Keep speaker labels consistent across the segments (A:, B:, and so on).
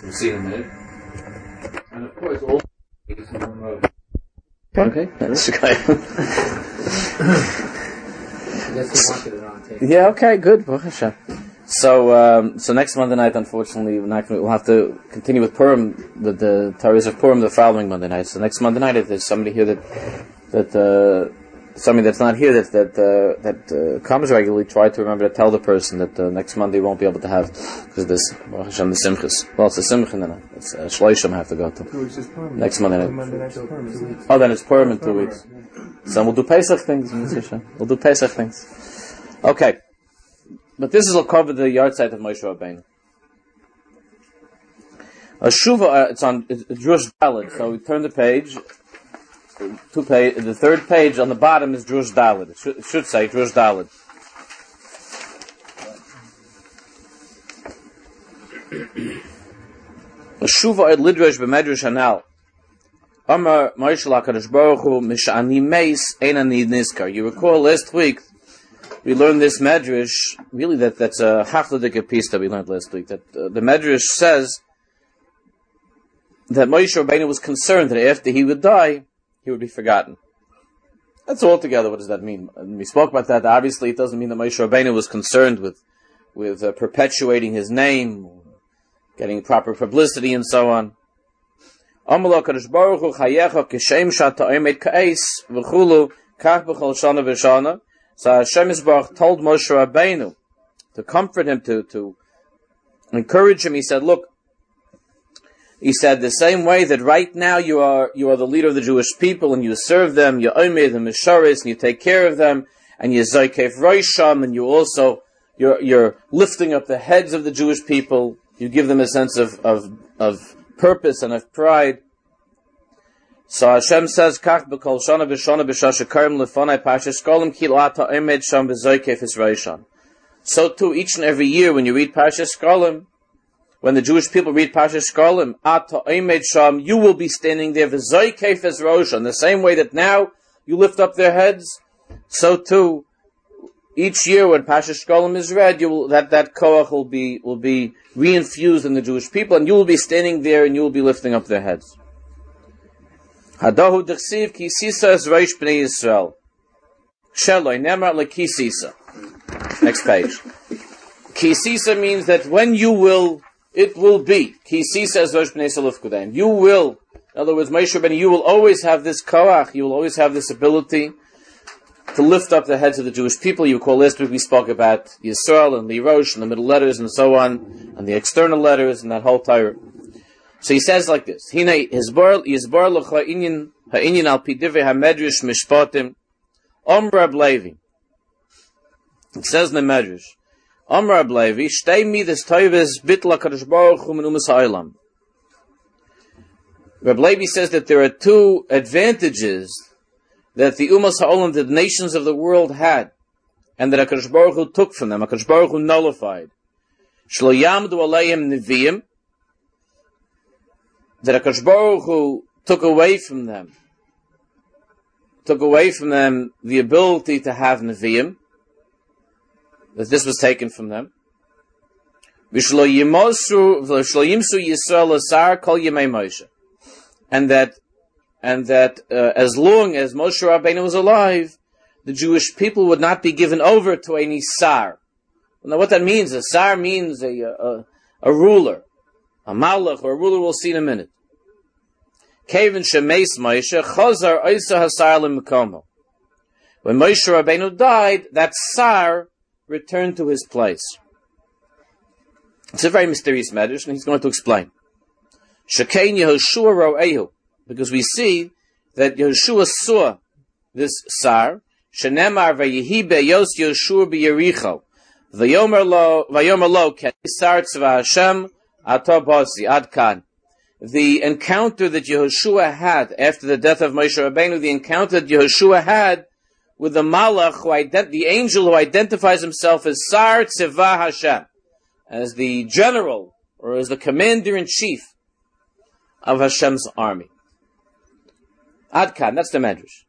A: We'll see in a minute. And of course, all
B: okay. That's okay. Yeah, okay, good. So next Monday night, unfortunately, we'll have to continue with Purim, the Torahs of Purim, the following Monday night. So next Monday night, if there's somebody here that somebody that's not here that comes regularly, try to remember to tell the person that next Monday won't be able to have, because this Baruch Hashem the Simchas. Well, it's the Simcha, no, it's Shloshim I have to go to next Monday night. Oh, then it's Purim in 2 weeks. So we'll do Pesach things. We'll do Pesach things. Okay, but this will cover the yard site of Moshe Rabbeinu. A Shuva, it's Drush Daled. So we turn the page. The third page on the bottom is Drush Daled. It should say Drush Daled. A Shuva at Lidrash b'Medrash Hanal. Amar Moshe LaKadosh Baruch Hu Mish'ani Meis Ein Ani Nizkar. You recall last week we learned this Medrash. Really, that's a half-ladika piece that we learned last week. That the Medrash says that Moshe Rabbeinu was concerned that after he would die, he would be forgotten. That's altogether. What does that mean? And we spoke about that. Obviously, it doesn't mean that Moshe Rabbeinu was concerned with perpetuating his name, getting proper publicity, and so on. Amar HaKadosh Baruch Hu Chayecha Kishem Shata Omed Ka'es V'chulu Kach B'chol Shana V'Shana. So Hashem Yisbarach told Moshe Rabbeinu to comfort him, to encourage him. He said, look, he said, the same way that right now you are the leader of the Jewish people and you serve them, you omer them misharis, and you take care of them, and you zaykef roisham, and you're lifting up the heads of the Jewish people. You give them a sense of purpose and of pride. So Hashem says, Kach b'kol shana b'shana b'shasha karim lefonai pashas kolim ki la'ata omed sham b'zaykef es roisham. So too, each and every year when you read Parshas Shkolim, when the Jewish people read Parshas Shkolim, Ata Omed Sham, you will be standing there, v'zoykef es rosham, the same way that now you lift up their heads, so too, each year when Parshas Shkolim is read, that koach will be reinfused in the Jewish people, and you will be standing there and you will be lifting up their heads. Hadahu d'chsiv ki sisa es roish b'nei Yisrael. Sheloi nemar lekisisa. Next page. Kisisa means that when you will, it will be. Kisisa as Rosh B'nai Yisrael Ufkudaim. You will, in other words, Moshe Rabbeinu, you will always have this koach, you will always have this ability to lift up the heads of the Jewish people. You recall last week we spoke about Yisrael and Lirosh and the middle letters and so on, and the external letters and that whole Torah. So he says like this, Hine Yisbar l'cha ha'inyan al pi divrei ha'medrash mishpatim Rab Levi. It says in the Medrash, Rab Levi, shtei midas toives bitla kadosh baruch hu min umas ha'olam. Rab Levi says that there are two advantages that the umas ha'olam, the nations of the world, had, and that HaKadosh Baruch Hu took from them, HaKadosh Baruch Hu nullified. Shlo yamdu aleim neviim, that HaKadosh Baruch Hu took away from them the ability to have neviim, that this was taken from them. V'shlo yimsu Yisrael asar kol yemei Moshe, and that as long as Moshe Rabbeinu was alive, the Jewish people would not be given over to any sar. Now, what that means, a sar means a ruler, a malach, or a ruler. We'll see in a minute. Kevin shemeis Moshe chazar oisa hasar lemikomo. When Moshe Rabbeinu died, that sar returned to his place. It's a very mysterious matter, and he's going to explain. Shekein Yehoshua ro'ehu, because we see that Yehoshua saw this sar. Shenemar vayehi be'yos Yehoshua b'Yericho, vayomer lo ken sar tzva Hashem ato basi ad kan. The encounter that Yehoshua had after the death of Moshe Rabbeinu, the encounter that Yehoshua had with the malach, the angel who identifies himself as Sar Tzeva Hashem, as the general, or as the commander-in-chief of Hashem's army. Adkan, that's the Medrash.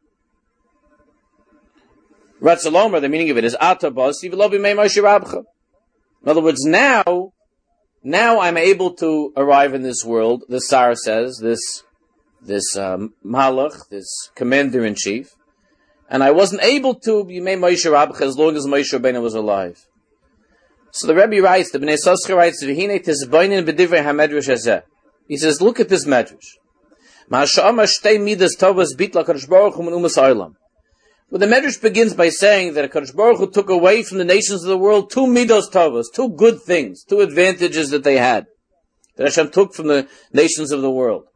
B: Ratzalomer, the meaning of it is Ata Basi V'lo B'mei Moshe Rabcha. In other words, now now I'm able to arrive in this world, the Sar says, this Malach, this commander-in-chief, and I wasn't able to be made Moshe Rabbeinu as long as Moshe Rabbeinu was alive. So the Rebbe writes, the Bnei Yissaschar writes, V'hinei tizbainin b'divrei ha-medrash hazeh. He says, look at this medrash. Ma'asha'ama shtei midas tovas bitla HaKadosh Baruch Hu min umas ha'olam. Well, the medrash begins by saying that HaKadosh Baruch Hu took away from the nations of the world two midos tovas, two good things, two advantages that they had, that Hashem took from the nations of the world.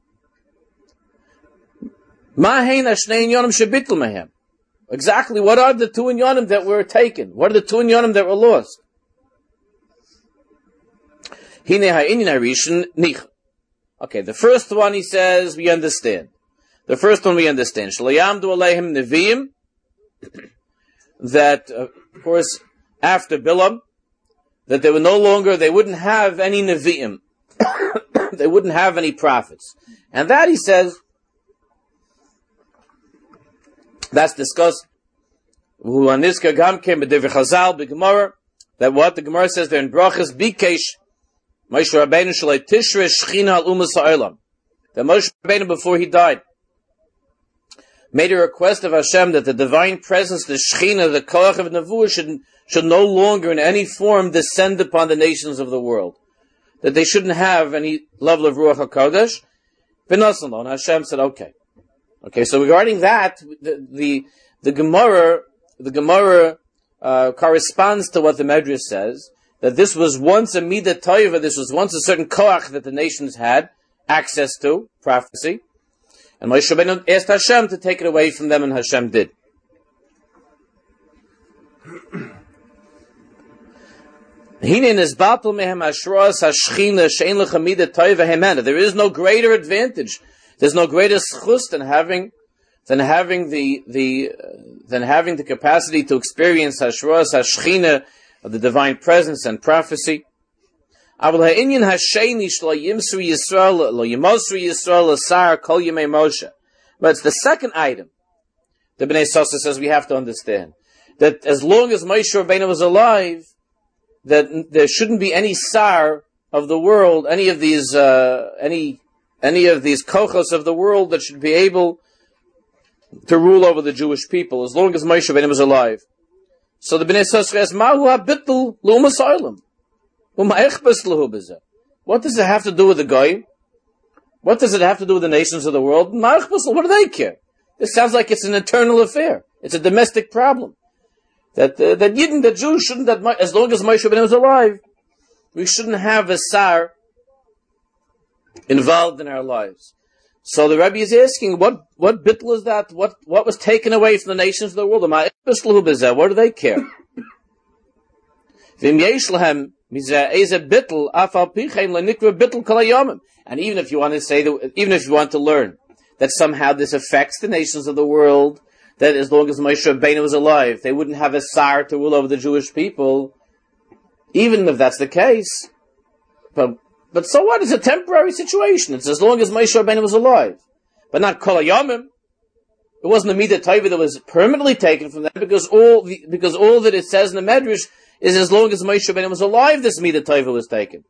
B: Exactly, what are the two inyanim that were taken? What are the two inyanim that were lost? Okay, the first one he says, we understand. The first one we understand. That, of course, after Bilam, that they wouldn't have any Nevi'im. They wouldn't have any prophets. And that, he says, that's discussed. That what the Gemara says there in Brachas, Bikesh, Moshe Rabbeinu shalai tishre shchina al umas ha'olam. That Moshe Rabbeinu, before he died, made a request of Hashem that the divine presence, the Shechina, the Koach of Nevuah, should no longer in any form descend upon the nations of the world. That they shouldn't have any level of Ruach HaKodesh. And Hashem said, okay. Okay, so regarding that, the Gemara corresponds to what the Medrash says, that this was once a Midah Toiva, this was once a certain Koach that the nations had access to, prophecy. And Moshe Rabbeinu asked Hashem to take it away from them, and Hashem did. There is no greater advantage. There's no greater schus than having the capacity to experience Hashras Hashchina of the divine presence and prophecy. But it's the second item the Bnei Yissaschar says we have to understand, that as long as Moshe Rabbeinu was alive, that there shouldn't be any sar of the world, any of these kochos of the world that should be able to rule over the Jewish people, as long as Moshe Rabbeinu was alive. So the Bnei Yissaschar asks, Mahu habitul l'umas ha'olam. What does it have to do with the Goyim? What does it have to do with the nations of the world? What do they care? This sounds like it's an internal affair. It's a domestic problem. That Yidden, the Jews, shouldn't, as long as Moshe Rabbeinu was alive, we shouldn't have a sar involved in our lives. So the Rebbe is asking, what bittul is that? What was taken away from the nations of the world? What do they care? And even if you want to say that, even if you want to learn that somehow this affects the nations of the world, that as long as Moshe Rabbeinu was alive, they wouldn't have a sar to rule over the Jewish people, even if that's the case. But so what? It's a temporary situation. It's as long as Moshe Rabbeinu was alive. But not Kol HaYomim. It wasn't a Midah Taiva that was permanently taken from them, because all that it says in the Medrash is as long as Moshe Rabbeinu was alive, this Midah Taiva was taken.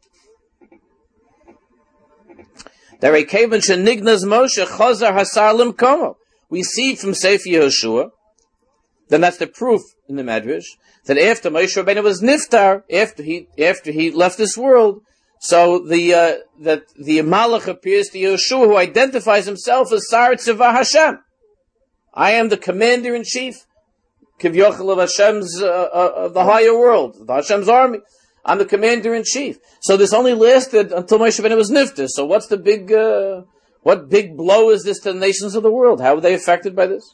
B: We see from Sefer Yehoshua, then that's the proof in the Medrash, that after Moshe Rabbeinu was niftar, after he left this world, so that the Malach appears to Yehoshua, who identifies himself as Sar Tzivah Hashem. I am the commander-in-chief, Kivyochel of Hashem's, of the higher world, of Hashem's army. I'm the commander-in-chief. So this only lasted until Moshe Rabbeinu was niftar. So what's the what big blow is this to the nations of the world? How were they affected by this?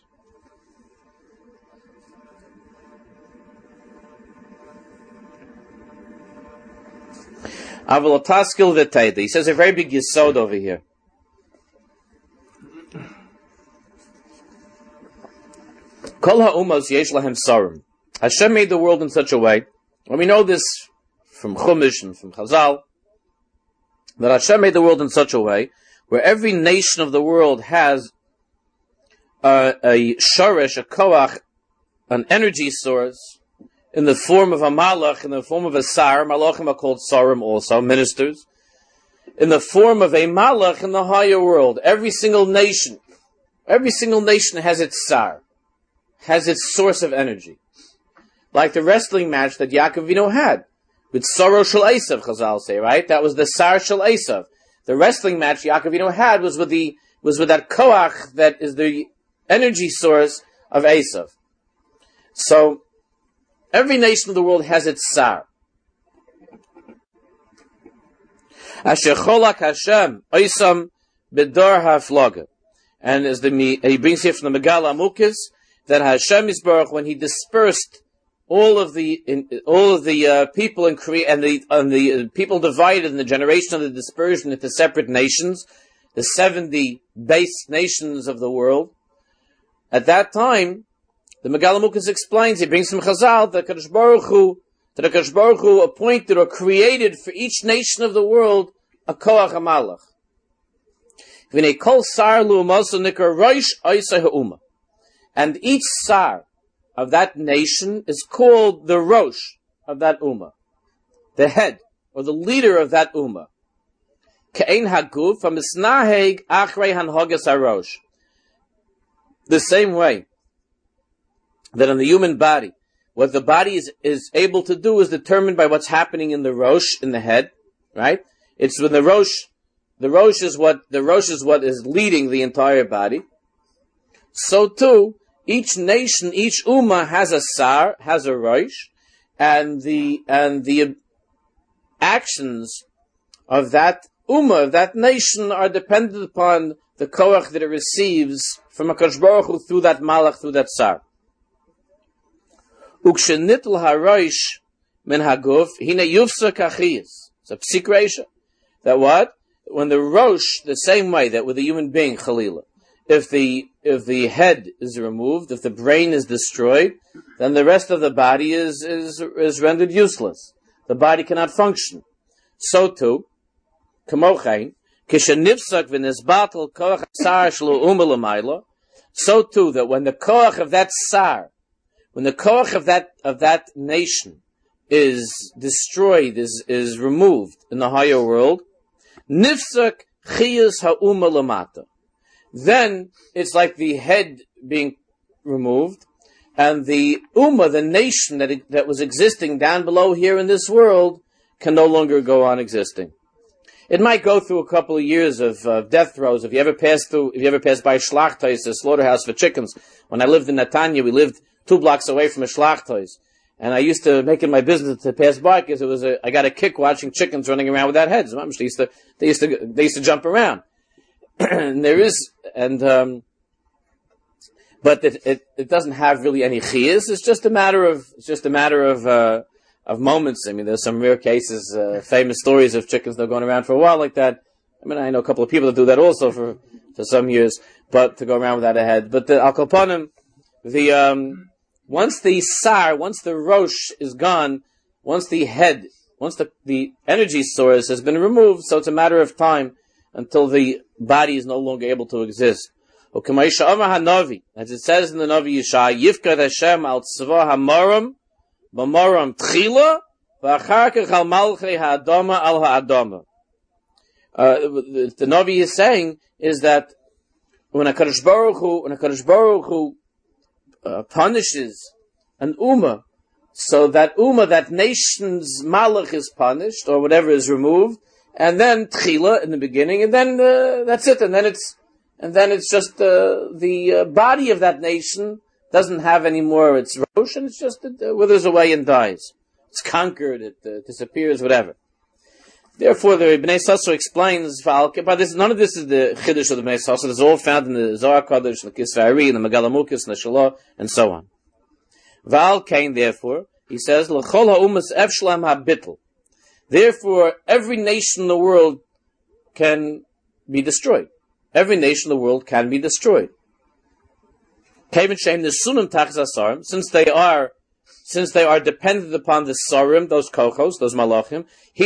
B: He says a very big yesod over here. Kol ha'umas yesh lahem sarim. Hashem made the world in such a way, and we know this from Chumash and from Chazal, that Hashem made the world in such a way where every nation of the world has a shoresh, a koach, an energy source, in the form of a malach, in the form of a sar. Malachim are called sarim also, ministers. In the form of a malach in the higher world. Every single nation has its sar, has its source of energy. Like the wrestling match that Yaakov Avinu had with Saro Shel Esav, Chazal say, right? That was the Sar Shel Esav. The wrestling match Yaakov Avinu had was with that koach that is the energy source of Esav. So every nation of the world has its Sar. Asher Cholak Hashem Oisam Bedor HaFloga. And as he brings here from the Megala Amukis, that Hashem Yisbarach, when he dispersed all of the people and the people divided in the generation of the dispersion into separate nations, the 70 base nations of the world. At that time, the Megala Amukis explains, he brings from Chazal, that Kadosh Baruch Hu appointed or created for each nation of the world a koach hamalach. V'nei kol sar lu'umaso nikar roish oisei ha'uma. And each sar of that nation is called the rosh of that ummah, the head or the leader of that ummah. Ke'ein haguf hamisnaheg achrei hanhogas harosh. The same way that in the human body, what the body is able to do is determined by what's happening in the rosh, in the head, right? It's when the rosh is what is leading the entire body. So too, each nation, each ummah has a sar, has a rosh, and the actions of that ummah, of that nation, are dependent upon the koach that it receives from HaKadosh Baruch Hu through that malach, through that sar. Ukshenitl harosh min haguf hine yufsa kachiyas. It's a psik reisha. That what? When the rosh, the same way that with a human being, Chalila, if the head is removed, if the brain is destroyed, then the rest of the body is rendered useless. The body cannot function. So too, Kamochain, Kishanifsak v'nisbatel koach sar shlu umelamayla. So too, that when the koach of that sar, when the koach of that nation is destroyed, is removed in the higher world, nifsak chiyas ha'uma lamata. Then it's like the head being removed, and the ummah, the nation that was existing down below here in this world, can no longer go on existing. It might go through a couple of years of death throes. If you ever pass by Shlachtais, a slaughterhouse for chickens. When I lived in Netanya, we lived 2 blocks away from a Shlachtais. And I used to make it my business to pass by because I got a kick watching chickens running around without heads. They used to jump around. And but it doesn't have really any chiyas. It's just a matter of moments. I mean, there's some rare cases, famous stories of chickens that are going around for a while like that. I mean, I know a couple of people that do that also for some years, but to go around without a head. But the al kopanim, once the rosh is gone, once the energy source has been removed, so it's a matter of time until the body is no longer able to exist. As it says in the Navi Yeshaya, Yifkad Hashem al tzva hamaram, b'maram tchila, v'achar kach al malchei ha'adama al ha'adama. The Navi is saying is that when HaKadosh Baruch Hu punishes an ummah, so that ummah, that nation's malach is punished, or whatever is removed, and then tchila in the beginning, and then that's it, and then it's just the body of that nation doesn't have any more its rosh, and it's just it withers away and dies. It's conquered, it disappears, whatever. Therefore, the Bnei Sasser explains, but none of this is the Chiddush of the Bnei Sasser. It's all found in the Zohar Kodesh, the Kisvei Ari, in the Megala Amukis, in the Shalah, and so on. Val Kain, therefore, he says, L'chol ha'umas efshlam ha'bitl. Therefore, every nation in the world can be destroyed. Every nation in the world can be destroyed. Since they are dependent upon the sarim, those kochos, those malachim,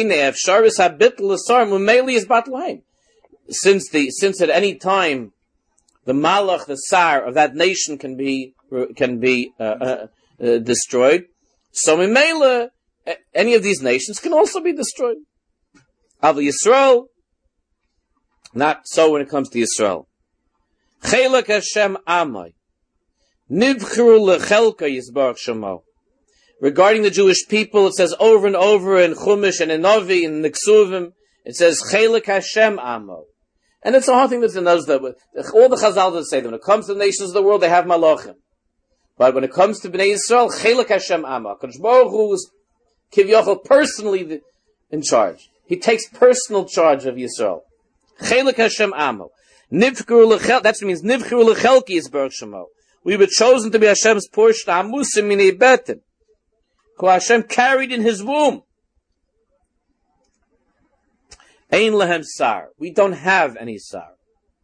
B: since at any time the malach, the sar of that nation can be destroyed, So Mimela, any of these nations can also be destroyed. Aval Yisrael, not so when it comes to Yisrael. Chelak Hashem Amai. Nivchru lechelka Yisbarach Shemo. Regarding the Jewish people, it says over and over in Chumash and in Novi and in Niksuvim, it says Chelak Hashem Amo. And it's a hard thing that knows that all the Chazal say that when it comes to the nations of the world, they have Malachim. But when it comes to Bnei Yisrael, Chelak Hashem Amo. Kadosh Baruch Hu is Kivyochel personally in charge. He takes personal charge of Yisrael. Chelak Hashem Amo. Nivchru lechel, that means Nivchru lechelki Yisbarach Shemo. We were chosen to be Hashem's portion, Amusim minei betin, who Hashem carried in His womb. Ein lehem sar. We don't have any sar.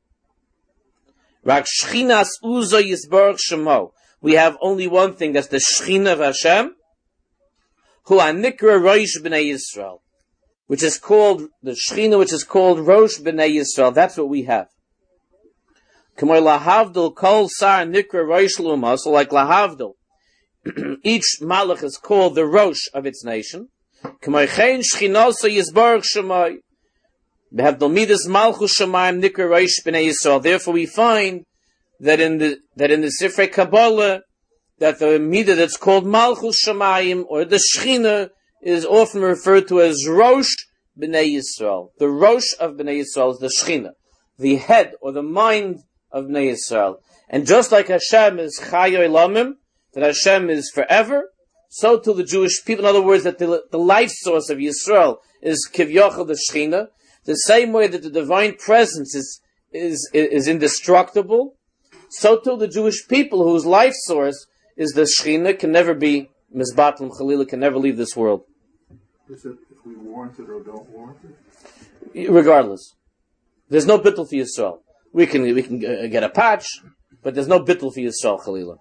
B: Rak shchinas uzo Yisbarach Shemo. We have only one thing, that's the Shechina of Hashem, who anikra Rosh B'nai Yisrael, which is called, the Shechina which is called Rosh B'nai Yisrael. That's what we have. K'moy lahavdil kol sar nikra Rosh L'uma, so like lahavdil, each malach is called the Rosh of its nation. K'moy chen Shechinoso Yisbarach Shemo. We have Dalmidas Malchus Shemayim Nikra Rosh B'nai Yisrael. Therefore we find that in the Sifrei Kabbalah, that the Midah that's called Malchus Shemayim, or the Shechina, is often referred to as Rosh B'nai Yisrael. The Rosh of B'nai Yisrael is the Shechina, the head or the mind of B'nai Yisrael. And just like Hashem is Chayo Elamim, that Hashem is forever, so too the Jewish people, in other words, that the life source of Yisrael is Kivyochel, the Shechina, the same way that the divine presence is indestructible, so too the Jewish people whose life source is the Shechina can never be Mizbatlim Chalila, can never leave this world.
C: Is it if we warrant it or don't warrant it?
B: Regardless. There's no bittul for Yisrael. We can get a patch, but there's no bittul for Yisrael Chalila.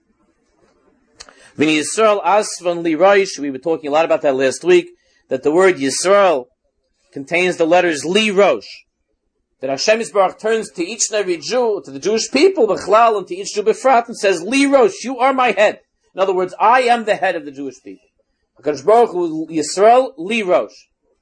B: When Yisrael Asvan Li Rosh, we were talking a lot about that last week, that the word Yisrael contains the letters Li Rosh. That Hashem Yisbarach turns to each and every Jew, to the Jewish people, B'chlal, and to each Jew B'frat, and says, Li Rosh, you are my head. In other words, I am the head of the Jewish people. HaKadosh Baruch Hu Yisrael, Li Rosh.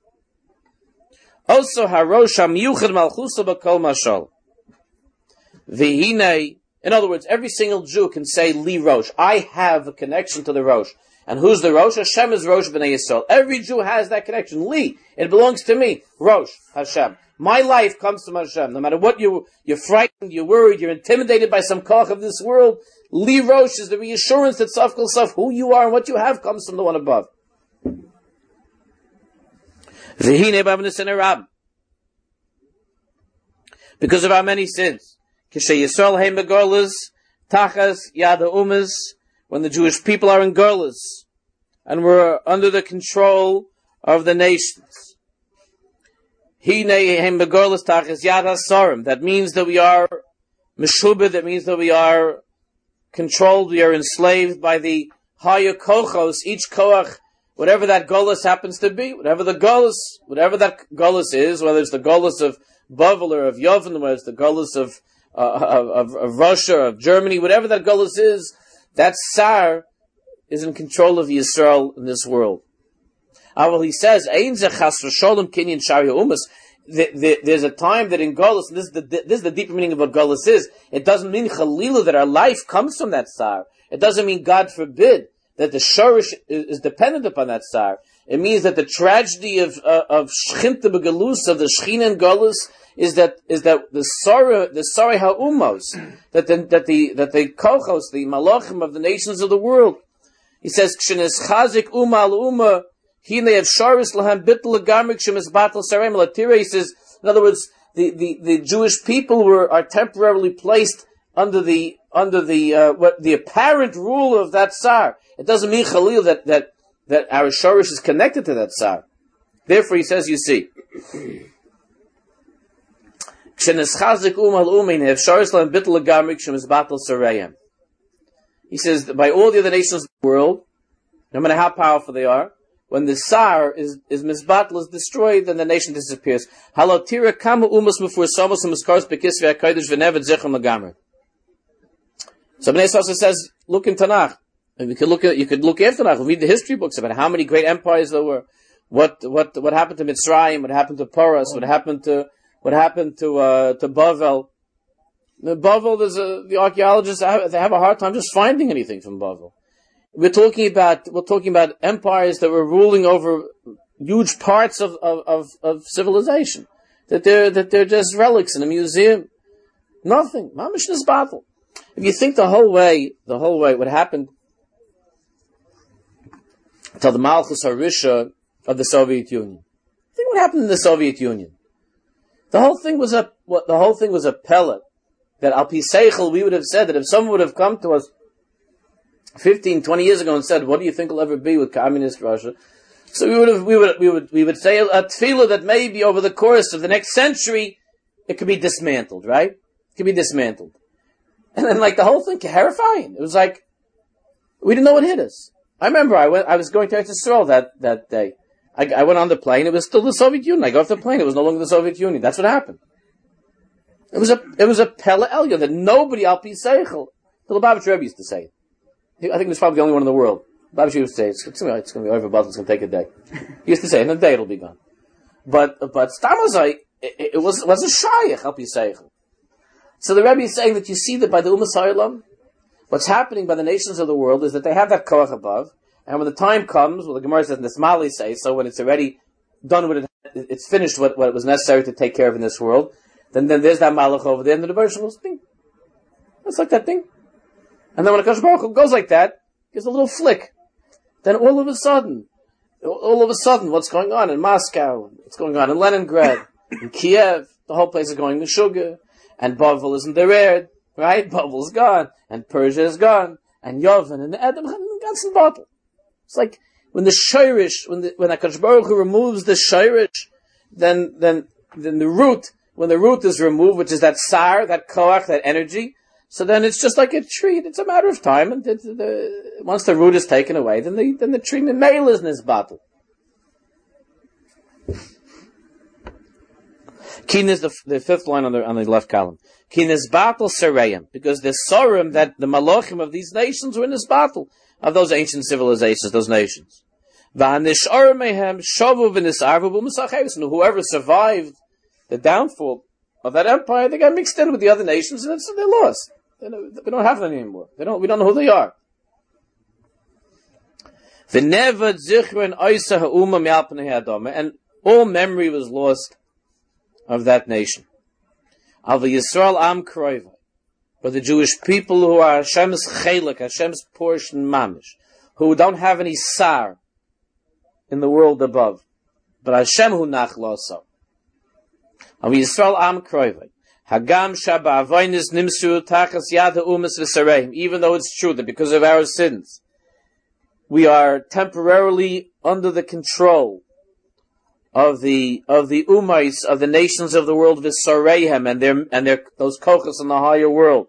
B: Also, HaRosh HaMiyuchad Malchusa B'kol Mashal. V'hinei, in other words, every single Jew can say Li Rosh. I have a connection to the Rosh. And who's the Rosh? Hashem is Rosh B'nai Yisrael. Every Jew has that connection. Li, it belongs to me. Rosh, Hashem. My life comes from Hashem. No matter what you're frightened, you're worried, you're intimidated by some koch of this world, Li Rosh is the reassurance that Saf Kol Saf, who you are and what you have, comes from the one above. Because of our many sins. Kishe Yisrael heim begorlas, tachas yada umas, when the Jewish people are in gorlas, and we're under the control of the nations. That means that we are meshubed, that means that we are controlled, we are enslaved by the higher kochos, each koach, whatever that golus happens to be, whatever that golus is, whether it's the golus of Bavel or of Yavin, whether it's the golus of Russia, of Germany, whatever that golus is, that Sar is in control of Yisrael in this world. Well, he says, there's a time that in Golus, and this is the deeper meaning of what Golus is, it doesn't mean Chalila that our life comes from that Sar. It doesn't mean, God forbid, that the Shorish is dependent upon that Sar. It means that the tragedy of Shchinta Begalus, of the Shechina and Golus, is that the Sari Ha'umos, that the Kochos, the Malachim of the nations of the world, he says, Kshenes Chazik Uma al Uma, he says, in other words, the Jewish people are temporarily placed under the apparent rule of that Tsar. It doesn't mean Khalil that our Shorish is connected to that Tsar. Therefore, he says, you see, he says that by all the other nations of the world, no matter how powerful they are, when the Sar is misbattle, is destroyed, then the nation disappears. Halotira kama umas mufur somos umaskars bekisvi hakodesh v'nevet zechon lagamer. So Bnei Yisrael says, look in Tanakh, And you could look after that. Read the history books about how many great empires there were. What happened to Mitzrayim? What happened to Porus? What happened to Bavel? Bavel, the archaeologists they have a hard time just finding anything from Bavel. We're talking about empires that were ruling over huge parts of civilization. That they're just relics in a museum. Nothing. Mamish battle. If you think the whole way, what happened to the Malchus Harisha of the Soviet Union. Think what happened in the Soviet Union. The whole thing was a pellet. That al pi seichel, we would have said that if someone would have come to us 15, 20 years ago and said, what do you think will ever be with communist Russia? So we would say a tefillah that maybe over the course of the next century, it could be dismantled, right? It could be dismantled. And then the whole thing, terrifying. It was like, we didn't know what hit us. I remember I was going to Eretz Yisrael that day. I went on the plane, it was still the Soviet Union. I got off the plane, it was no longer the Soviet Union. That's what happened. It was a Pele Elya that nobody al pi seichel. The Lubavitch Rebbe used to say it. I think he was probably the only one in the world. Lubavitch used to say it's going to be over, but it's going to take a day. He used to say, in a day it'll be gone. But Stamazai, it was a shayach al pi seichel. So the Rebbe is saying that you see that by the Ummah Ha'olam, what's happening by the nations of the world is that they have that koach above, and when the time comes, well, the Gemara says, and the Smali says, so when it's already done with it's finished what it was necessary to take care of in this world, then there's that malach over there, and the Rebbe goes, ding. It's like that thing. And then when HaKadosh Baruch Hu goes like that, gives a little flick. Then all of a sudden, what's going on in Moscow, what's going on in Leningrad, in Kiev, the whole place is going to sugar, and Bavel isn't there, right? Bavel's gone, and Persia is gone, and Yavin, and Edom, and ganzen bottle. It's like, when the shayrish, when HaKadosh Baruch Hu removes the shayrish, then the root, when the root is removed, which is that sar, that koach, that energy, so then it's just like a tree. It's a matter of time, and once the root is taken away, then the tree memail is in his bottle. Kin is the fifth line on the left column. Kin is battle sarayim, because the sorim that the malachim of these nations were in this battle of those ancient civilizations, those nations. And whoever survived the downfall of that empire, they got mixed in with the other nations, and so they're lost. We don't have them anymore. We don't know who they are. And all memory was lost of that nation. But the Jewish people who are Hashem's chelik, Hashem's portion mamish, who don't have any sar in the world above, but Hashem hu nachloso. And Yisrael am kroivay. Hagam shaba avoynis nimsu tachas yad ha'umas v'sareim. Even though it's true that because of our sins, we are temporarily under the control of the umais of the nations of the world v'sareihem and their those kochas in the higher world.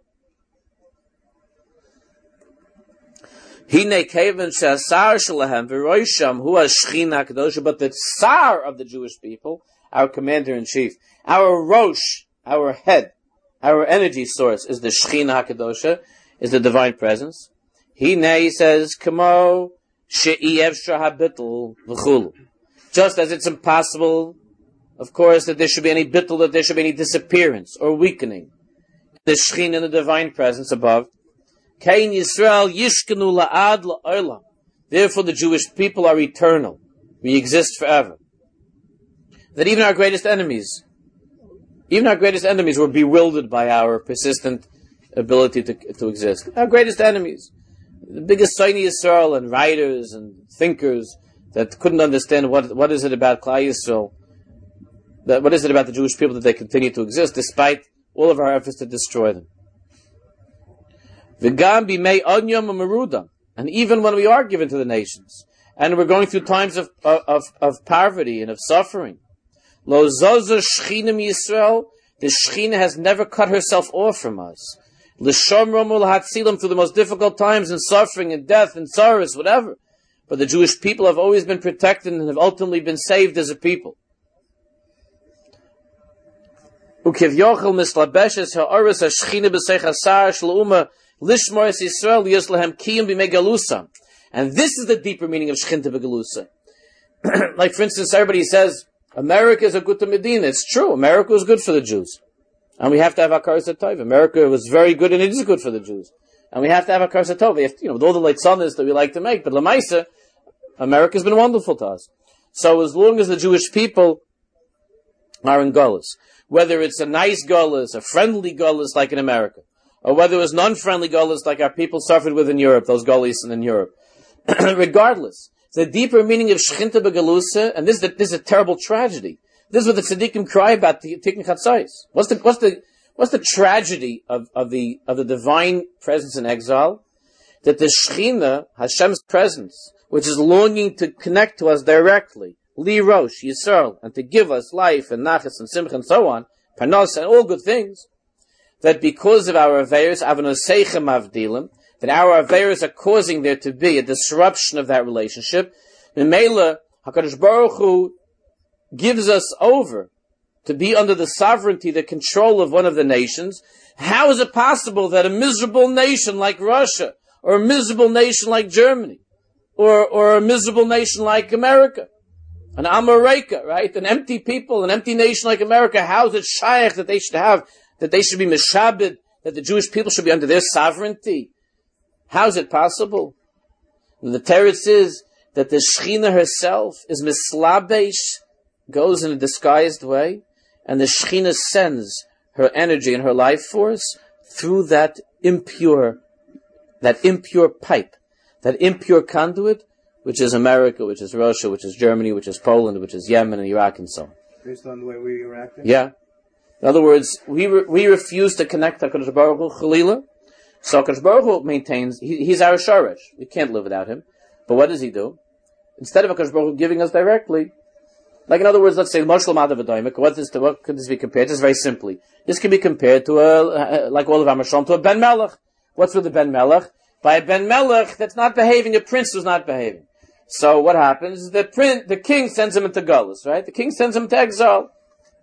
B: Hine keven she'asar shelahem v'roisham hu hashchina kadosha. But the tsar of the Jewish people, our commander-in-chief, our Rosh, our head, our energy source is the Shechina HaKadosha, is the divine presence. He says, Kamo she'iev shahabitl v'chulu. Just as it's impossible, of course, that there should be any bittul, that there should be any disappearance or weakening. The Shechina in the divine presence above. Kain Yisrael yishkenu la'ad la'olam. Therefore the Jewish people are eternal. We exist forever. That even our greatest enemies were bewildered by our persistent ability to exist. Our greatest enemies. The biggest Soni Yisrael and writers and thinkers that couldn't understand what is it about Klal Yisrael, what is it about the Jewish people that they continue to exist despite all of our efforts to destroy them. V'gam b'mei onyam u'merudam. And even when we are given to the nations, and we're going through times of poverty and of suffering, Lo zozo shchinim Yisrael, the Shechina has never cut herself off from us. L'shomrom u'l'hatzilim, through the most difficult times and suffering and death and sorrows, whatever. But the Jewish people have always been protected and have ultimately been saved as a people. Ukivyochel mislabeshes ha'oris ha'shchina b'seich hasar sh'l'uma Lishmar es Yisrael Yisrael Kiyum b'Megalusa. And this is the deeper meaning of Shchinta b'Galusa. Like, for instance, everybody says, America is a good to Medina. It's true. America was good for the Jews. And we have to have Hakaras Tov. America was very good, and it is good for the Jews. And we have to have Hakaras Tov. With all the late sunnahs that we like to make. But Lamaisa, America's been wonderful to us. So as long as the Jewish people are in Gullus, whether it's a nice Gullus, a friendly Gullus like in America, or whether it was non-friendly Gullus like our people suffered with in Europe, those Gullus in Europe, regardless, the deeper meaning of Shchinta b'Galusa, and this is a terrible tragedy. This is what the tzaddikim cry about the Tiknei Chatzos. What's the tragedy of the divine presence in exile? That the Shechina, Hashem's presence, which is longing to connect to us directly, Li Rosh, Yisrael, and to give us life and nachas and simcha and so on, Parnas and all good things, that because of our Averos, Avanoseicha Mavdilim, that our Averos are causing there to be a disruption of that relationship, Memela, HaKadosh Baruch Hu gives us over to be under the sovereignty, the control of one of the nations. How is it possible that a miserable nation like Russia, or a miserable nation like Germany, or a miserable nation like America, an Amareka, right? An empty people, an empty nation like America, how is it shaykh that they should be meshabed, that the Jewish people should be under their sovereignty? How is it possible? And the teretz is that the Shechina herself is mislabesh, goes in a disguised way, and the Shechina sends her energy and her life force through that impure pipe, that impure conduit, which is America, which is Russia, which is Germany, which is Poland, which is Yemen and Iraq and so on.
D: Based on the way we were acting?
B: Yeah. In other words, we refuse to connect to HaKadosh Baruch Hu, Chalila. So HaKadosh Baruch Hu maintains, he's our Shoresh. We can't live without him. But what does he do? Instead of HaKadosh Baruch Hu giving us directly, like in other words, let's say, Moshel Madav Adoimek, what could this be compared to? Just very simply. This can be compared to like all of Amashon, to a Ben Melech. What's with the Ben Melech? By a Ben Melech that's not behaving, a prince who's not behaving. So what happens? The king sends him into Gullus, right? The king sends him to exile.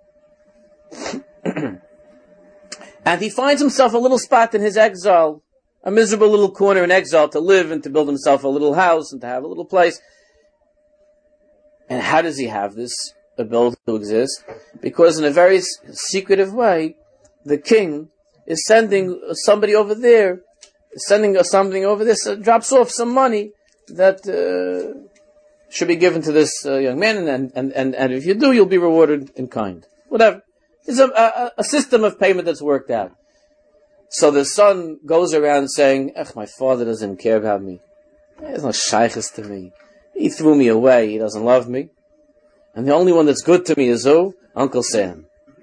B: And he finds himself a little spot in his exile, a miserable little corner in exile to live and to build himself a little house and to have a little place. And how does he have this ability to exist? Because in a very secretive way, the king is sending somebody over there, drops off some money that should be given to this young man, and if you do, you'll be rewarded in kind. Whatever. It's a system of payment that's worked out. So the son goes around saying, my father doesn't care about me. There's no shaykhs to me. He threw me away. He doesn't love me. And the only one that's good to me is who? Uncle Sam.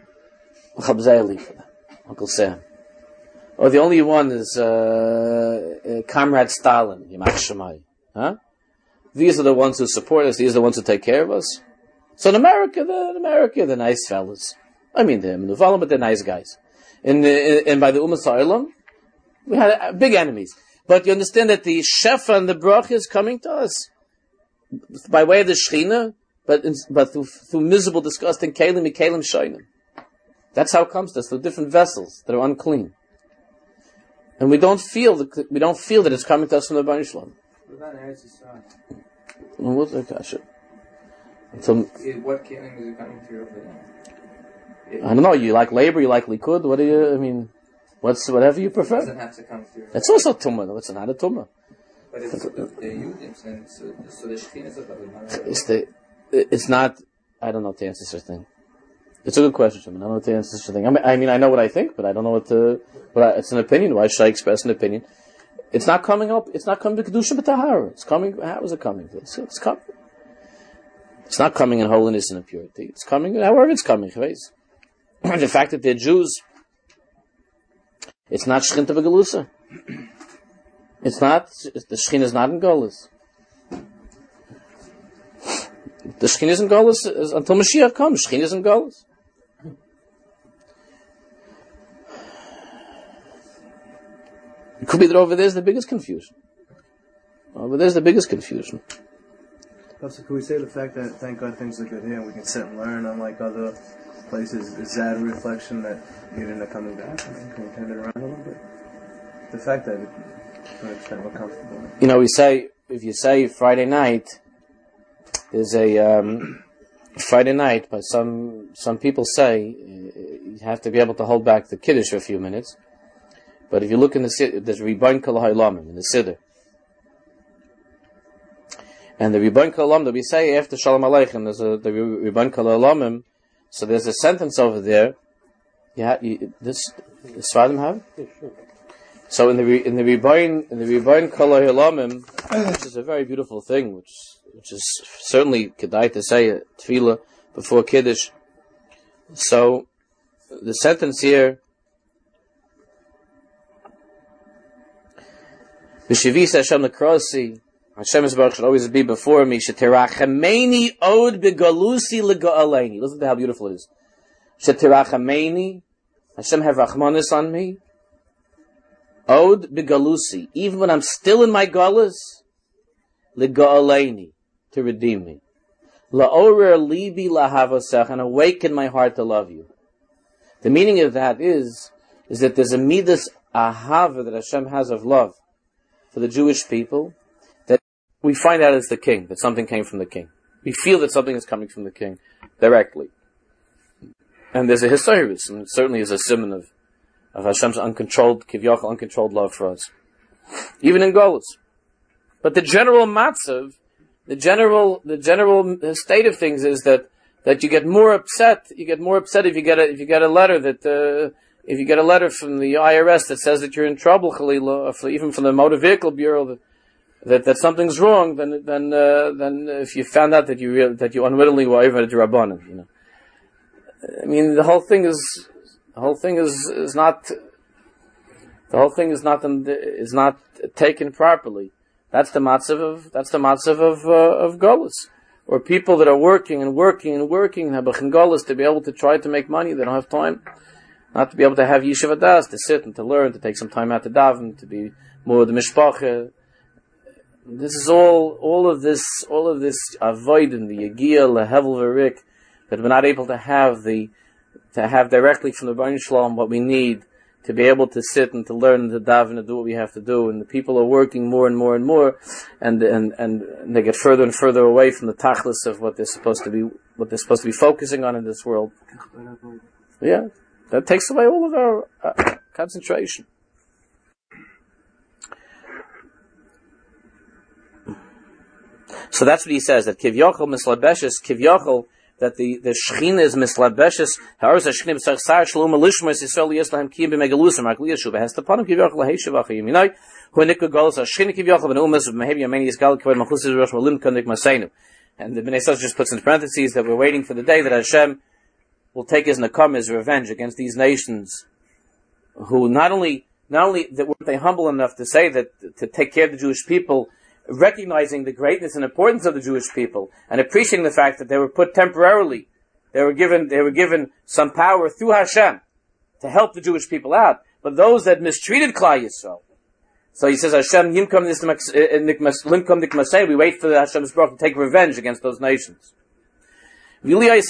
B: Uncle Sam. Or the only one is Comrade Stalin. Yimach Shemai. Huh? These are the ones who support us. These are the ones who take care of us. So in America, they're nice fellas. I mean, they're Menuvalim, but they're nice guys. And by the Ummah Ha'olam, we had big enemies. But you understand that the Shefa and the Brach is coming to us by way of the Shechina, but through miserable, disgusting Kalim, Mikalim, Shoinim. That's how it comes to us, through different vessels that are unclean. And we don't feel that it's coming to us from the Baruch Shalom.
D: What about Eretz Yisrael?
B: What
D: Kalim is it coming through over there?
B: I don't know. You like labor? You like Likud? What do you? I mean, whatever you prefer.
D: It doesn't have to come through.
B: It's also tumah. No, it's not a tumah.
D: But it's the Yudim, and so the Shekhinah is about
B: It's not. I don't know what to answer such a thing. It's a good question, Shimon. I don't know what to answer such a thing. I mean, I know what I think, but I don't know what to. It's an opinion. Why should I express an opinion? It's not coming up. It's not coming to kedusha b'tahara. It's coming. How is it coming? It's coming. It's not coming in holiness and purity. It's coming. However, it's coming. The fact that they're Jews, it's not Shechinta v'Galusa. It's not. The Shechinah is not in Golus. The Shechinah is in Golus until Mashiach comes. Shechinah is in Golus. It could be that over there's the biggest confusion. Over there's the biggest confusion.
D: So could we say the fact that, thank God, things are good here and we can sit and learn unlike other places, is that a reflection that you didn't coming back? I mean, can we turn it around a little bit? the fact that, to an extent, we're comfortable.
B: You know, if you say Friday night, there's a Friday night, but some people say you have to be able to hold back the Kiddush for a few minutes. But if you look in the Siddur, there's Ribono Kol Ha'olamim in the Siddur. And the Ribono Kol Ha'olamim that we say after Shalom Aleichem, there's the Ribono Kol Ha'olamim. So there's a sentence over there. This Sfadim have? Yeah, sure. So in the Ribono Kol Ha'olamim, which is a very beautiful thing, which is certainly kedai to say a tefillah before Kiddush. So the sentence here, V'shivis Hashem l'krosi, Hashem Yisbarach should always be before me. Shetirachameni od begalusi lega'aleini. Listen to how beautiful it is. Shetirachameni, Hashem have rachmanis on me. Od begalusi, even when I'm still in my galus, lega'aleini, to redeem me. La'orer libi lahavosech, and awaken my heart to love you. The meaning of that is that there's a midas ahava that Hashem has of love for the Jewish people, that we find out as the king, that something came from the king. We feel that something is coming from the king directly. And there's a historis, and it certainly is a simon of Hashem's uncontrolled, kivyachal, uncontrolled love for us. Even in Golus. But the general matzav, the general state of things is that you get more upset if you get a letter if you get a letter from the IRS that says that you're in trouble, Chalila, or even from the Motor Vehicle Bureau that something's wrong, than if you found out that you unwittingly were over to Rabbanim, you know. I mean, the whole thing is not taken properly. That's the matzav of Golus. Or people that are working, Habachin Golus, to be able to try to make money, they don't have time. Not to be able to have Yeshiva Das, to sit and to learn, to take some time out to daven, to be more of the mishpacha. This is all of this avoiding the Yagia, Lehevel Verik, that we're not able to have directly from the Baruch Shalom what we need to be able to sit and to learn and to daven and do what we have to do. And the people are working more and more and more, and they get further and further away from the tachlis of what they're supposed to be focusing on in this world. Yeah. That takes away all of our concentration. So that's what he says, that Kivyachal mislabeshes, Kivyachal, that the Shechina is mislabeshes, however, Shechina b'sach sar shalom alishmos Yisrael yisrael kiyim b'megalusam ak liyashuv has the panam Kivyachal laheshav achayim yinai hu nikku golos Shechina Kivyachal v'neumas v'mehev yameni yisgal kavod machus yisrosh malim kandik maseinu. And the Bnei Yisrael just puts in parentheses that we're waiting for the day that Hashem will take his nakam, his revenge against these nations, who not only that weren't they humble enough to say that to take care of the Jewish people, recognizing the greatness and importance of the Jewish people, and appreciating the fact that they were put temporarily, they were given some power through Hashem to help the Jewish people out. But those that mistreated Klal Yisrael, so he says Hashem yimkom nikmasei, we wait for Hashem's brach to take revenge against those nations. So right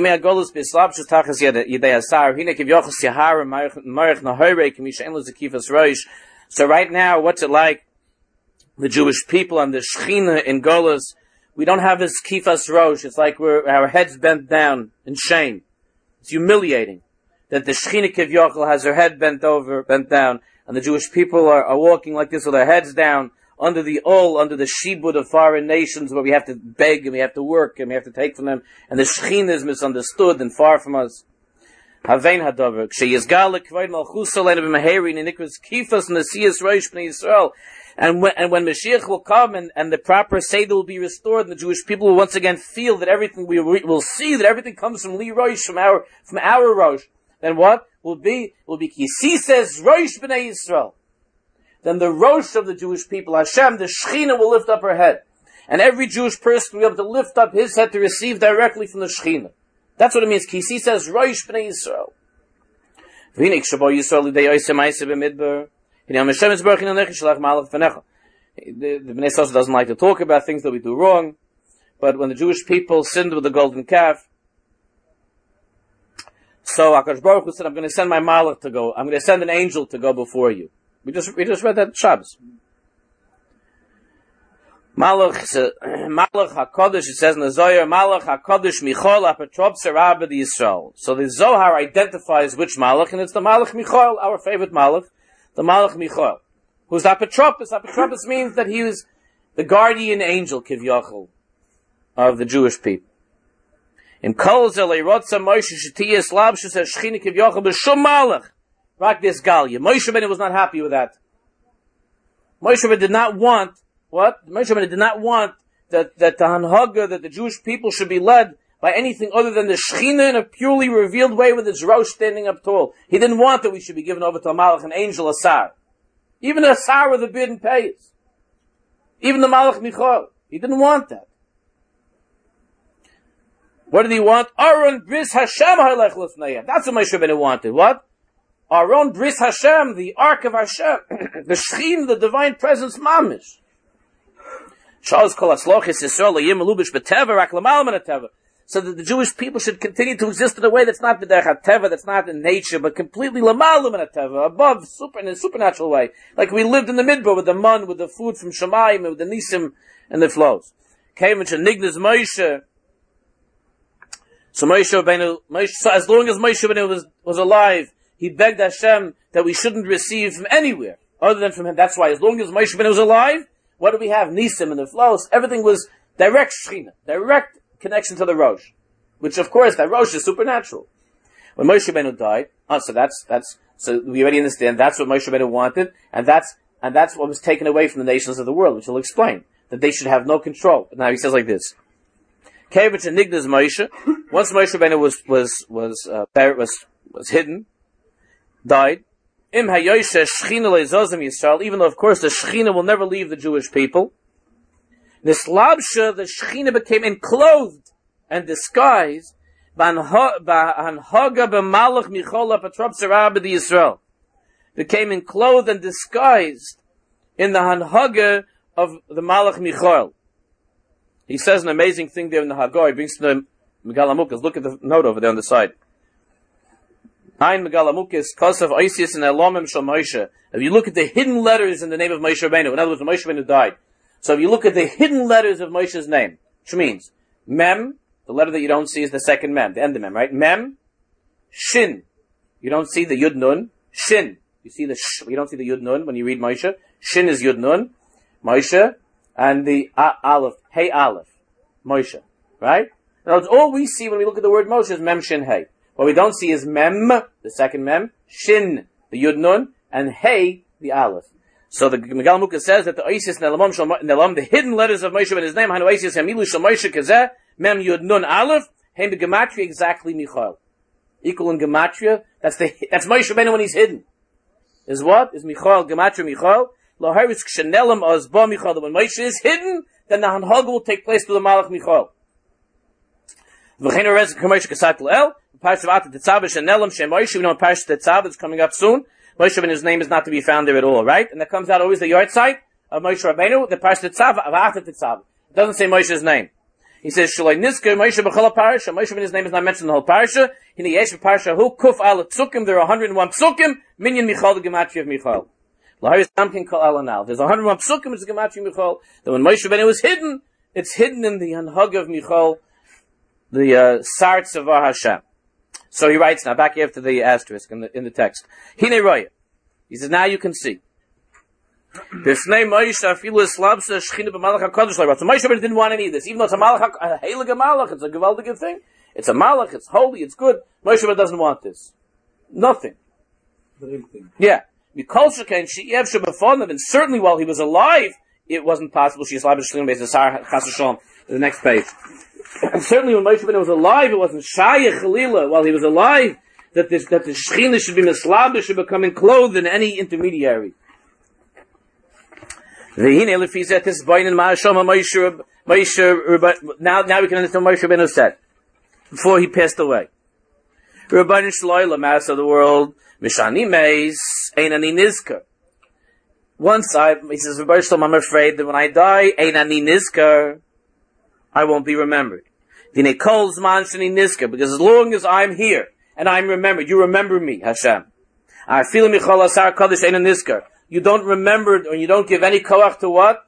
B: now, what's it like? The Jewish people and the Shechina in Golus, we don't have this kifas rosh. It's like our heads bent down in shame. It's humiliating that the Shechina Kivyachal has her head bent down, and the Jewish people are walking like this with their heads down, under the shibud of foreign nations, where we have to beg and we have to work and we have to take from them, and the Shechina is misunderstood and far from us. Havein hadavar ksheyizgal lekvod malchus aleinu b'meheri ninikras kifas nesiyas rosh b'nei Yisrael, and when Mashiach will come and the proper seder will be restored, and the Jewish people will once again feel that everything we will see that everything comes from Li Rosh, from our Rosh, then what will be Kisi says Rosh b'nei Yisrael. Then the Rosh of the Jewish people, Hashem, the Shechina, will lift up her head. And every Jewish person will be able to lift up his head to receive directly from the Shechina. That's what it means. Kisi says, Rosh b'nei Yisrael. The Bnei Yisrael doesn't like to talk about things that we do wrong, but when the Jewish people sinned with the golden calf, so HaKadosh Baruch Hu said, I'm going to send my malach to go. I'm going to send an angel to go before you. We just read that Shabbos. Malach HaKodesh, it says in the Zohar, Malach HaKodesh Michal HaPetropsa Rabba Yisrael. So the Zohar identifies which Malach, and it's the Malach Michal, our favorite Malach, the Malach Michal. Who's Apotropos? Apotropos means that he was the guardian angel, Kivyachol, of the Jewish people. In Kol Zelei Rotza Moshe Shetiyas Labshus HaShechina Kivyachol B'Shum Malach. Rak this Galia. Moshe Rabbeinu was not happy with that. Moshe Rabbeinu did not want what? Moshe Rabbeinu did not want that the Hanhaga, that the Jewish people should be led by anything other than the Shechina in a purely revealed way with its Rosh standing up tall. He didn't want that we should be given over to a Malach, an angel, a Sar. Even a Sar with a beard and pays. Even the Malach Michal. He didn't want that. What did he want? Aaron Bris Hashem Halech Lefneya. That's what Moshe Rabbeinu wanted. What? Aaron Bris Hashem, the Ark of Hashem. The Shechin, the divine presence, Mamish. So that the Jewish people should continue to exist in a way that's not the derech teva, that's not in nature, but completely lamalim in a teva, above, in a supernatural way. Like we lived in the midbar with the mun, with the food from Shemayim, with the nisim and the flows. So Moshe Rabbeinu, so as long as Moshe Rabbeinu was alive, he begged Hashem that we shouldn't receive from anywhere other than from him. That's why as long as Moshe Rabbeinu was alive, what do we have? Nisim and the flows. Everything was direct Shechina, direct connection to the Rosh. Which of course, that Rosh is supernatural. When Moshe Rabbeinu died, so we already understand that's what Moshe Rabbeinu wanted, and that's what was taken away from the nations of the world, which he'll explain. That they should have no control. Now he says like this. Kevich and Nigdas Moshe, once Moshe Rabbeinu was hidden, died, Im Hayoshe Shechina Le'Zozim Yisrael, even though of course the Shechina will never leave the Jewish people, Nislabsha, the Shechina became enclosed and disguised, B'anhaga b'malach Michal HaPetropsa Rabba Yisrael, became enclosed and disguised in the Hanhaga of the Malach Michal. He says an amazing thing there in the Haggai. He brings to the Megalamukas. Look at the note over there on the side. Ein Megalamukas, Kosav, Oisius, and Elomim Shal Moshe. If you look at the hidden letters in the name of Moshe Rabbeinu, in other words, Moshe Rabbeinu died. So if you look at the hidden letters of Moshe's name, which means Mem, the letter that you don't see is the second Mem, the end of Mem, right? Mem, Shin. You don't see the Yud Nun. Shin. You see you don't see the Yud Nun when you read Moshe. Shin is Yud Nun. Moshe. And the Aleph, Hey Aleph, Moshe, right? Now, all we see when we look at the word Moshe is Mem, Shin, Hey. What we don't see is Mem, the second Mem, Shin, the Yud Nun, and Hey, the Aleph. So the Megal Mukha says that the Oasis Nelam, the hidden letters of Moshe in his name, Hanu Oasis Hamilu Shal Moshe Kazeh, Mem Yud Nun Aleph, Hem the Gematria exactly Michal. Equal in Gematria, that's Moshe Rabbeinu when he's hidden. Is what? Is Michal, Gematria Michal. When Moshe is hidden, then the Hanhag will take place to the Malach Michal. We know in Parashat Tetzav, it's coming up soon. Moshe Rabbeinu's name is not to be found there at all, right? And that comes out always the yard site of Moshe Rabbeinu, the Parashat Tetzav, Tetzav. It doesn't say Moshe's name. He says, Shalai Nizker, Moshe B'chol HaParasha. Moshe Rabbeinu's name is not mentioned in the whole Parasha. In the Yesh Parasha, Hu Kuf Al Tzukim, there are 101 Psukim, Minyan Michal, the Gematria of Michal. There's 101 psukim, which is Gematria Michal. That when Moshe Rabbeinu was hidden, it's hidden in the Hanhag of Michal, the Sar Tzavah Hashem. So he writes now, back after the asterisk in the text. Hine Roya. He says, now you can see. So Moshe Rabbeinu didn't want any of this. Even though it's a Malach, a Heilige Malach, it's a gewaldige thing. It's a Malach, it's holy, it's good. Moshe Rabbeinu doesn't want this. Nothing. Yeah. And certainly while he was alive, it wasn't possible. The next page. And certainly when Moshe Rabbeinu was alive, it wasn't Shayach Chalila while he was alive that the Shechina should be mislab, should become enclosed in any intermediary. Now we can understand what Moshe Rabbeinu said before he passed away. Rabbanin Shloila, Master of the world, Mishani Meis, Einani Nizker. Once he says, Rabbi Shalom, I'm afraid that when I die, Einani Nizker, I won't be remembered. Dine Kol Zman Shani Nizker, because as long as I'm here, and I'm remembered, you remember me, Hashem. I feel Michal Asar Kodesh Einan Nizker. you don't remember, or you don't give any koach to what?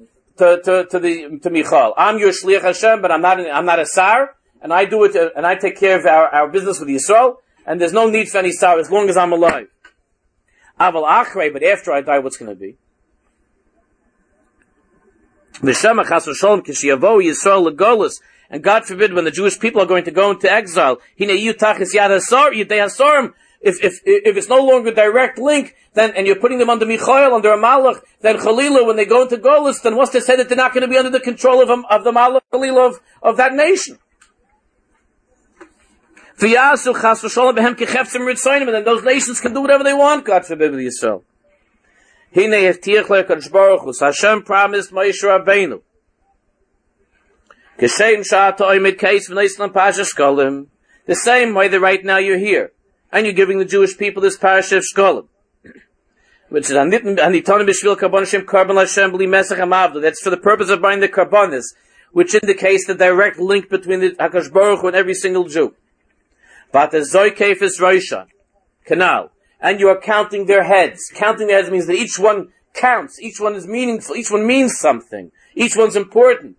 B: To Michal. I'm your shliach Hashem, but I'm not a sar, and I do it, and I take care of our business with Yisrael, and there's no need for any sar as long as I'm alive. Aval achrei, but after I die, what's going to be? V'shema chas v'sholem k'shiyavo Yisrael legolus, and God forbid when the Jewish people are going to go into exile, hine yu tachis yad hasar, yidei hasarim. If it's no longer direct link, then, and you're putting them under Michael, under a Malach, then Chalila, when they go into Golus, then what's to say that they're not going to be under the control of the Malach Chalila of that nation? And then those nations can do whatever they want, God forbid with Yisrael. Hashem promised Moshe Rabbeinu. The same way that right now you're here. And you're giving the Jewish people this parasha of Shkolim, which is that's for the purpose of buying the karbonis, which indicates the direct link between the Hakadosh Baruch Hu and every single Jew. But the Zoykef is Roishan, canal, and you are counting their heads. Counting their heads means that each one counts, each one is meaningful, each one means something, each one's important.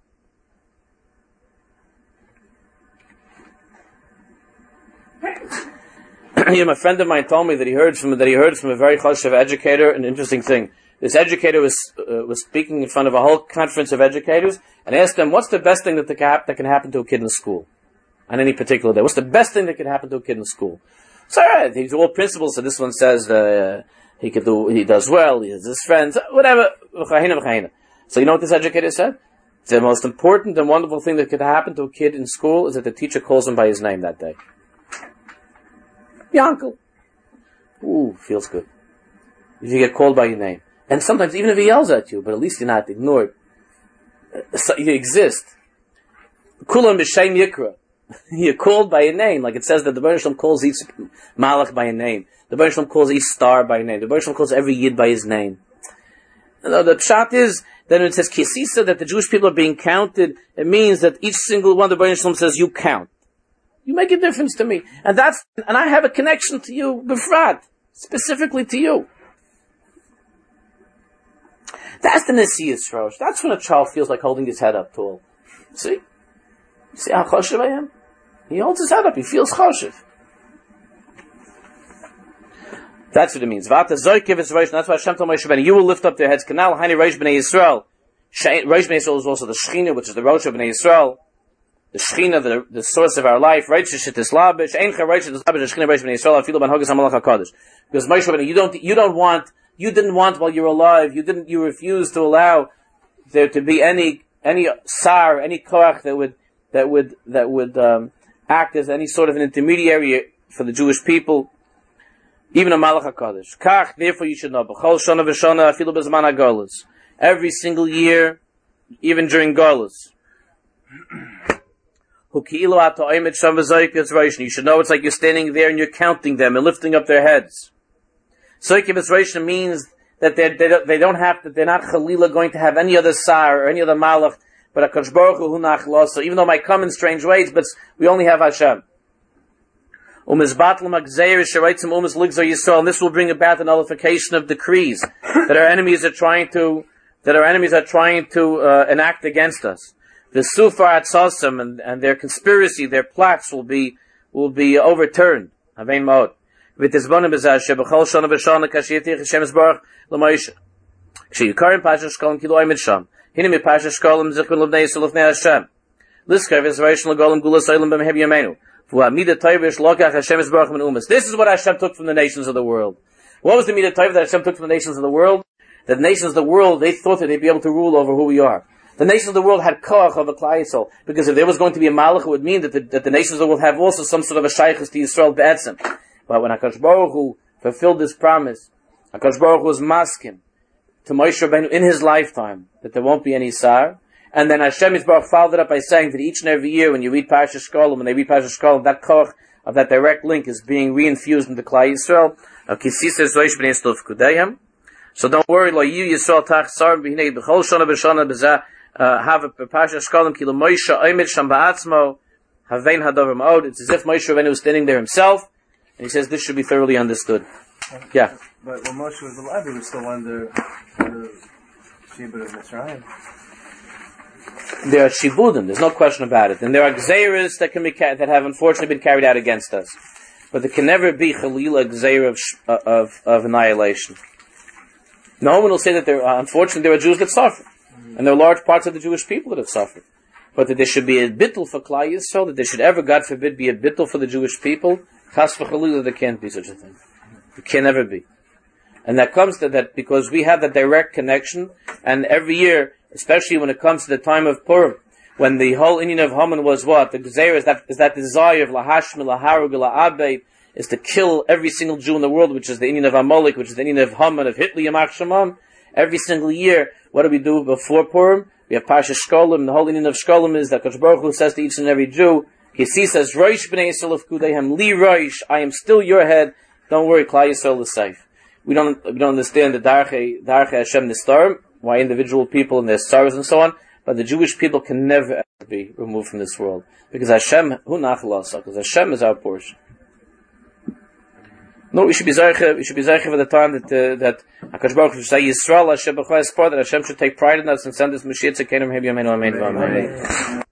B: A friend of mine told me that he heard from a very choshev educator. An interesting thing. This educator was speaking in front of a whole conference of educators and asked them, "What's the best thing that can happen to a kid in school on any particular day? What's the best thing that can happen to a kid in school?" So, these are all principles. So this one says he does well. He has his friends, whatever. So you know what this educator said? The most important and wonderful thing that could happen to a kid in school is that the teacher calls him by his name that day. Yankel. Ooh, feels good. If you get called by your name. And sometimes even if he yells at you, but at least you're not ignored. So you exist. Kulam b'shem yikra. You're called by a name. Like it says that the Baruch Shalom calls each malach by a name. The Baruch Shalom calls each star by a name. The Baruch Shalom calls every yid by his name. The pshat is that when it says kisisa, that the Jewish people are being counted, it means that each single one, the Baruch Shalom says, you count. You make a difference to me. And I have a connection to you, befrat, specifically to you. That's the Nesiyas Rosh. That's when a child feels like holding his head up tall. See? See how choshev I am? He holds his head up, he feels choshev. That's what it means. Vata zoykev is Rosh, that's why Hashem told Moshe Rabbeinu, you will lift up their heads. Kanal Haini Rosh B'nai Yisrael. Rosh B'nai Yisrael is also the Shechina, which is the Rosh of B'nai Yisrael. The Shechina, the source of our life, Because Moshe Rabbeinu, you didn't want while you were alive, you refused to allow there to be any sar, any koach that would act as any sort of an intermediary for the Jewish people, even a Malach HaKadosh. Kach, therefore you should know, B'chol Shana V'Shana, Afilu B'Zman HaGolus. Every single year, even during Golus. You should know it's like you're standing there and you're counting them and lifting up their heads. Soikim Yisrael means that they don't have to, they're not Chalila going to have any other Sar or any other Malach, but HaKadosh Baruch Hu Nachlos. So even though it might come in strange ways, but we only have Hashem. And this will bring about the nullification of decrees that our enemies are trying to enact against us. The Sufar Atzosim and their conspiracy, their plots will be overturned. Avein Ma'od. V'tizbonim b'zashe b'chol shana v'shana kashiyatich Hashem Yisbarach l'Moshe. K'shiyukarim Pasha Shkolim ki lo oimid sham. Hine mi Pasha Shkolim zichron l'bnei Yisrael l'fnei Hashem. Liskav Yisrael l'golim gulas oilim b'meheb yameinu. V'amida toivish lokach Hashem Yisbarach min umas. This is what Hashem took from the nations of the world. What was the midah toiv that Hashem took from the nations of the world? That the nations of the world, they thought that they'd be able to rule over who we are. The nations of the world had koach of a Klal Yisrael, because if there was going to be a malach, it would mean that the nations of the world have also some sort of a shaykhus to Yisrael be'etzem. But when HaKadosh Baruch Hu fulfilled this promise, HaKadosh Baruch Hu was masking to Moshe Rabbeinu in his lifetime that there won't be any sar, and then Hashem Yisbarach followed it up by saying that each and every year when you read Parashat Shkolim, when they read Parashat Shkolim, that koach of that direct link is being reinfused into Klal Yisrael. So don't worry, lo yu Yisrael tach sar b'hinei b'chol shana b'shana b'zah. Have a Pasha Shkolim Kilo Moshe Oimid Sham Ba'atzmo Havein Hadover Ma'od. It's as if Moshe Rabbeinu was standing there himself, and he says this should be thoroughly understood. Yeah.
D: But when Moshe was alive, he was still under the Shibud of Mitzrayim.
B: There are shibudim. There's no question about it, and there are gzeiras that can be that have unfortunately been carried out against us. But there can never be chalila gzeira of annihilation. No one will say that unfortunately there are Jews that suffer, and there are large parts of the Jewish people that have suffered. But that there should be a bittul for Klal Yisrael, that there should ever, God forbid, be a bittul for the Jewish people, chas v'chalila, there can't be such a thing. It can never be. And that comes to that because we have that direct connection, and every year, especially when it comes to the time of Purim, when the whole Indian of Haman was what? The Gezer is that desire of lahashmi, laharug, la'abed, is to kill every single Jew in the world, which is the Indian of Amalek, which is the Indian of Haman, of Hitler, Yamach Shemam. Every single year, what do we do before Purim? We have Parsha Shkolim. The whole Indian of Shkolim is that Kosh Baruch Hu says to each and every Jew, he says, Roish b'nei Yisrael of Kudehem, Li Roish, I am still your head, don't worry, Klal Yisrael is safe. We don't understand the Darche Hashem Nistarim, why individual people and their stars and so on, but the Jewish people can never ever be removed from this world. Because Hashem, Hu Nachal, because Hashem is our portion. No, we should be zeicher for the time that HaKadosh Baruch Hu should say Yisrael Hashem b'chol Espor, that Hashem should take pride in us and send us Mashiach Tzedekenu Amen.